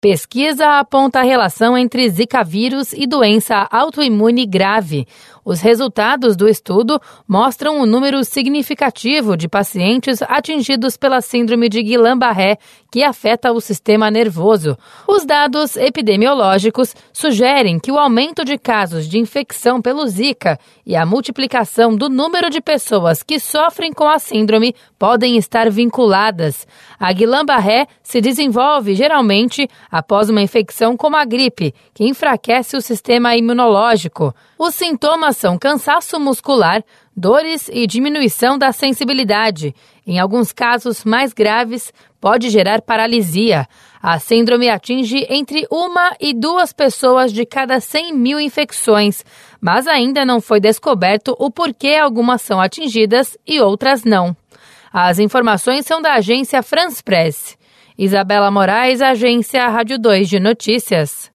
Pesquisa aponta a relação entre Zika vírus e doença autoimune grave. Os resultados do estudo mostram um número significativo de pacientes atingidos pela síndrome de Guillain-Barré, que afeta o sistema nervoso. Os dados epidemiológicos sugerem que o aumento de casos de infecção pelo Zika e a multiplicação do número de pessoas que sofrem com a síndrome podem estar vinculadas. A Guillain-Barré se desenvolve geralmente após uma infecção como a gripe, que enfraquece o sistema imunológico. Os sintomas são cansaço muscular, dores e diminuição da sensibilidade. Em alguns casos mais graves, pode gerar paralisia. A síndrome atinge entre 1 e 2 pessoas de cada 100 mil infecções, mas ainda não foi descoberto o porquê algumas são atingidas e outras não. As informações são da agência France Press. Isabela Moraes, agência Rádio 2 de Notícias.